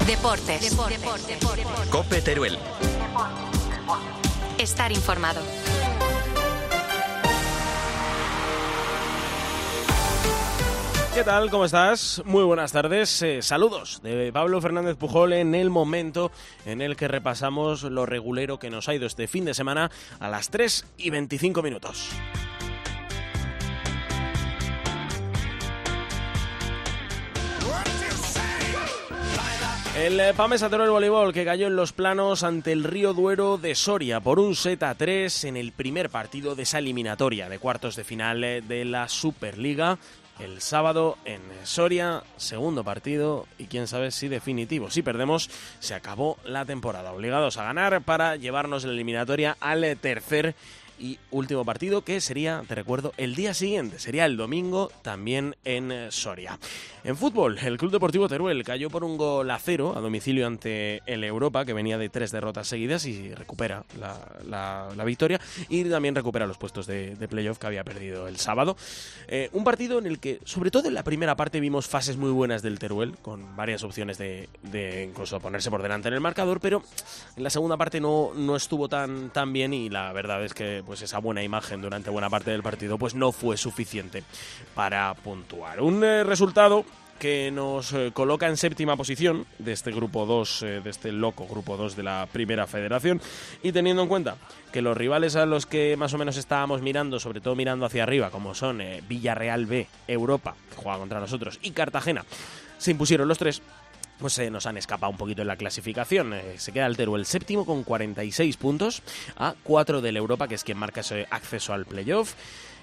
Deportes. COPE Teruel. Estar informado. ¿Qué tal? ¿Cómo estás? Muy buenas tardes. Saludos de Pablo Fernández Pujol en el momento en el que repasamos lo regulero que nos ha ido este fin de semana a las 3:25. El PAMESA Teruel Voleibol, que cayó en los planos ante el Río Duero de Soria por 1-3 en el primer partido de esa eliminatoria de cuartos de final de la Superliga. El sábado en Soria, segundo partido y quién sabe si definitivo. Si perdemos, se acabó la temporada. Obligados a ganar para llevarnos la eliminatoria al tercer y último partido, que sería, te recuerdo, el día siguiente. Sería el domingo, también en Soria. En fútbol, el Club Deportivo Teruel cayó por 1-0 a domicilio ante el Europa, que venía de 3 derrotas seguidas, y recupera la victoria, y también recupera los puestos de playoff que había perdido el sábado. Un partido en el que, sobre todo en la primera parte, vimos fases muy buenas del Teruel, con varias opciones de incluso ponerse por delante en el marcador, pero en la segunda parte no estuvo tan bien, y la verdad es que pues esa buena imagen durante buena parte del partido pues no fue suficiente para puntuar. Un resultado que nos coloca en séptima posición de este grupo 2, de este loco grupo 2 de la Primera Federación, y teniendo en cuenta que los rivales a los que más o menos estábamos mirando, sobre todo mirando hacia arriba, como son Villarreal B, Europa, que juega contra nosotros, y Cartagena, se impusieron los tres, pues nos han escapado un poquito en la clasificación. Se queda el Teruel séptimo con 46 puntos, a 4 del Europa, que es quien marca ese acceso al playoff.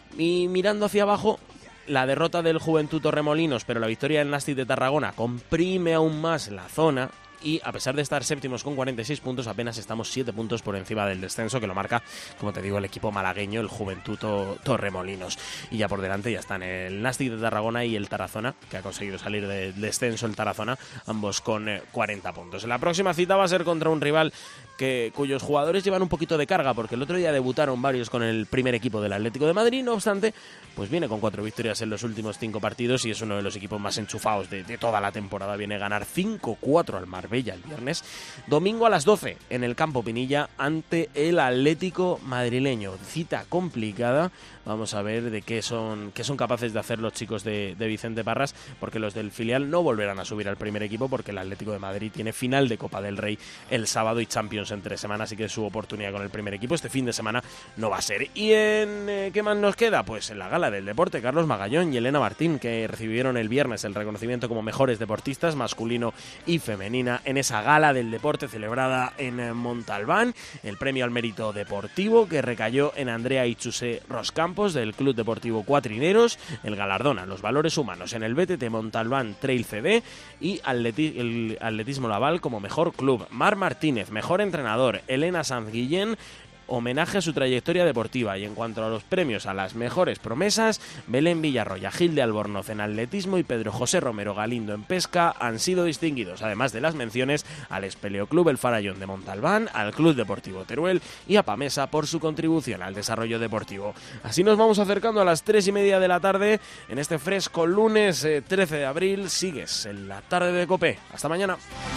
Y mirando hacia abajo, la derrota del Juventud Torremolinos, pero la victoria del Nàstic de Tarragona comprime aún más la zona. Y a pesar de estar séptimos con 46 puntos, apenas estamos 7 puntos por encima del descenso, que lo marca, como te digo, el equipo malagueño, el Juventud Torremolinos. Y ya por delante ya están el Nàstic de Tarragona y el Tarazona, que ha conseguido salir del descenso el Tarazona, ambos con 40 puntos. La próxima cita va a ser contra un rival cuyos jugadores llevan un poquito de carga, porque el otro día debutaron varios con el primer equipo del Atlético de Madrid. No obstante, pues viene con 4 victorias en los últimos 5 partidos y es uno de los equipos más enchufados de toda la temporada. Viene a ganar 5-4 al Marbella el viernes. Domingo a las 12 en el Campo Pinilla ante el Atlético madrileño. Cita complicada. Vamos a ver de qué son capaces de hacer los chicos de Vicente Parras, porque los del filial no volverán a subir al primer equipo, porque el Atlético de Madrid tiene final de Copa del Rey el sábado y Champions en 3 semanas, así que su oportunidad con el primer equipo este fin de semana no va a ser. ¿Y en qué más nos queda? Pues en la gala del deporte, Carlos Magallón y Elena Martín, que recibieron el viernes el reconocimiento como mejores deportistas masculino y femenina en esa gala del deporte celebrada en Montalbán. El premio al mérito deportivo, que recayó en Andrea Ichusé Roscampos del Club Deportivo Cuatrineros. El galardón a los valores humanos en el BTT Montalbán Trail CD, y el atletismo naval como mejor club. Mar Martínez, mejor entrenador. Elena Sanz Guillén, homenaje a su trayectoria deportiva. Y en cuanto a los premios a las mejores promesas, Belén Villarroya, Gil de Albornoz en atletismo y Pedro José Romero Galindo en pesca han sido distinguidos, además de las menciones al Espeleoclub El Farallón de Montalbán, al Club Deportivo Teruel y a PAMESA por su contribución al desarrollo deportivo. Así nos vamos acercando a las 3:30 de la tarde en este fresco lunes 13 de abril. Sigues en la tarde de COPE. Hasta mañana.